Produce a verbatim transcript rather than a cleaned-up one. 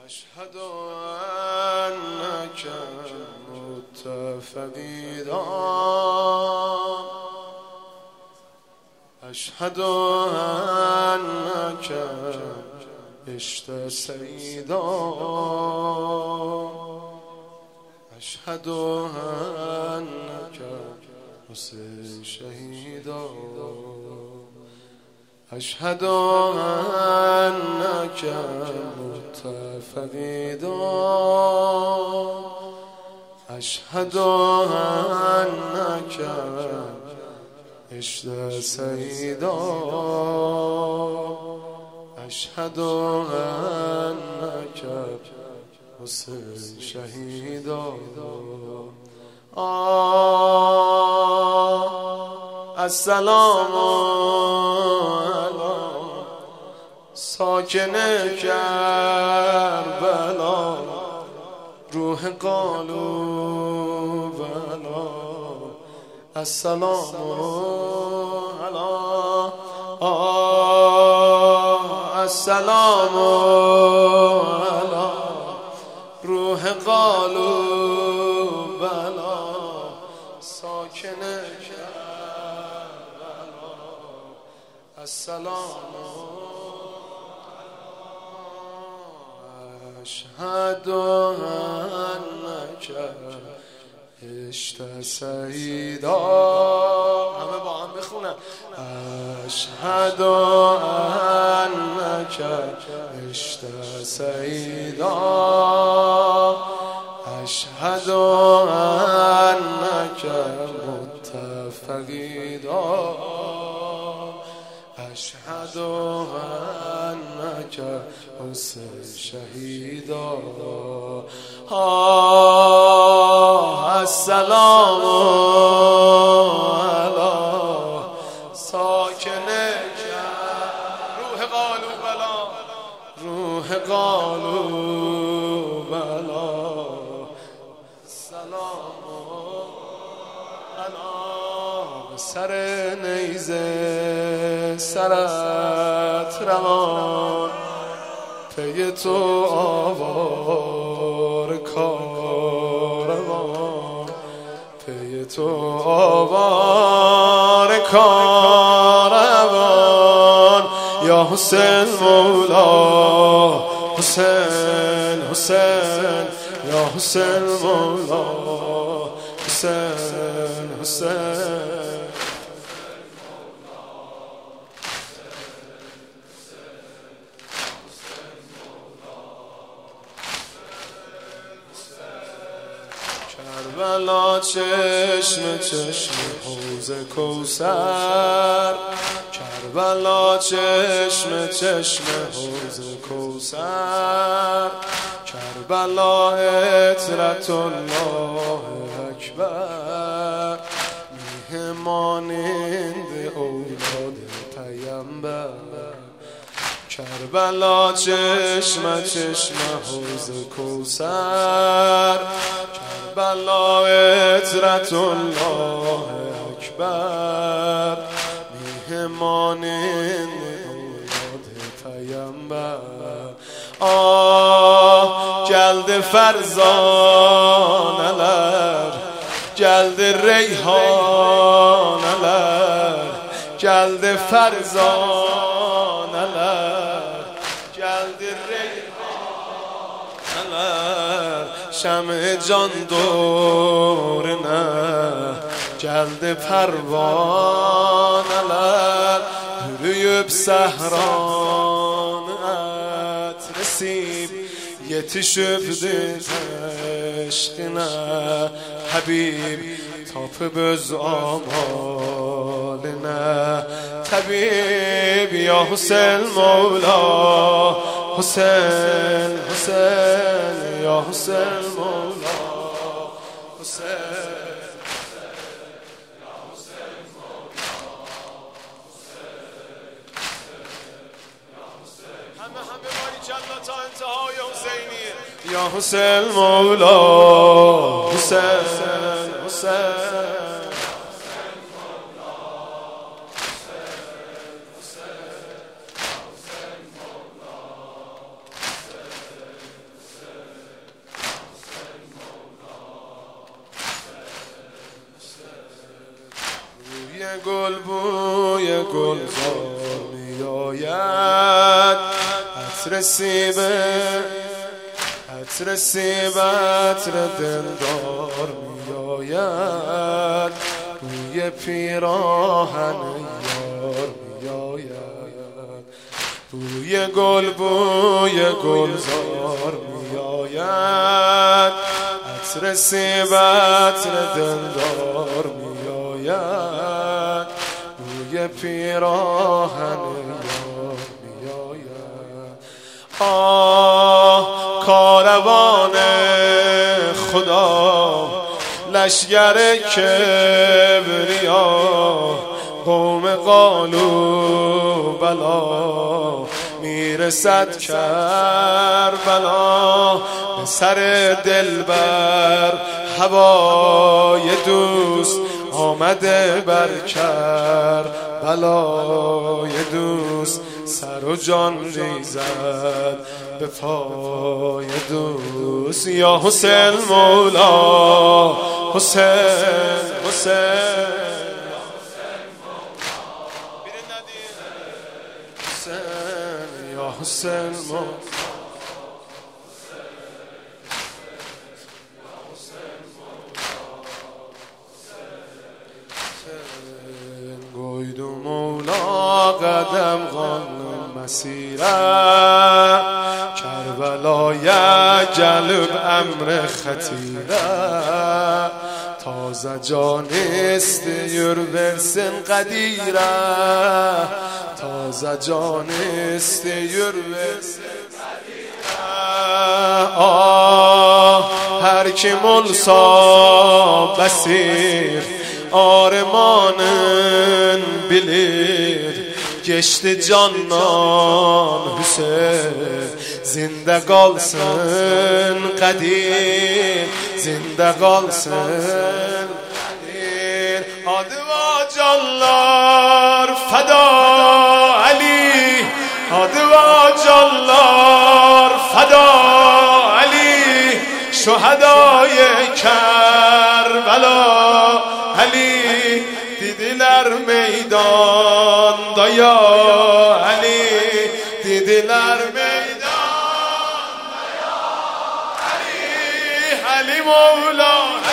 أشهد أنك متفقدا أشهد أنك عشت سيدا أشهد أنك حسين شهيدا أشهد أنك متفقدا أشهد أنك عشت سيدا أشهد أنك حسين شهيدا آه السلام على ساکن کربلا روح قلوب بلا السلام على آه السلام على روح قلوب بلا ساکن کربلا السلام أشهد أنك عشت سيدا همه با هم بخونن أشهد أنك عشت سيدا أشهد أنك متفقدا أشهد أنك حسين شهيدا آه السلام على ساکن روح قلوب بلا روح قلوب بلا سلام علی سر نیزه سرت روان پی تو آوار کاروان پی تو آوار کاروان یا حسین مولا حسین حسین یا حسین مولا حسین حسین کربلا چشم چشم حوض کوثر کربلا چشم چشم حوض کوثر کربلا عطرت الله اکبر میهمانند اولاد پیامبر کربلا چشم چشم حوض کوثر کربلا عطرت الله اکبر میهمانند اولاد پیامبر آه جلد فرزانلر جلد ریحانلر جلد فرزانلر جلد ریحانلر شمع جان دور نه جلد پروانلر روی سهران اترسیم yetişibdi aşkına Habib tapıp öz amaline Tabib ya Hüseyin Mevla Hüseyin Hüseyin ya Hüseyin Mevla Hüseyin یا حسین مولا حسین حسین گل بوی گلزار می آید، عطر سیبه عطر سیب عطر دلدار می آید، بوی پیراهن یار می آید، بوی گل بوی گلزار می آید، عطر سیب عطر دلدار می آید، بوی پیراهن یار می آید. آه کاروان خدا لشگر کبریا، قوم قالو بلا میرسد کربلا، به سر دلبر هوای دوست آمده بر کربلای دوست، سر و جان ریزد به پای دوست. یا حسین مولا حسین حسین یا حسین مولا گویدو مولا قدم قانون مسیره، کربلای جلب امر خطیره، تازه جانست یور برسن قدیره، تازه جانست یور برسن قدیره. آه هر کی ملسا بسیر آرمانın bilir, geçti candan Hüseyin, zinde kalsın kadir, zinde kalsın kadir. Adı ve canlar feda Ali, adı ve canlar feda Ali, şuhadayı Kerbela Ali, dediler meydanda ya Ali, dediler meydanda ya Ali, Ali Mevla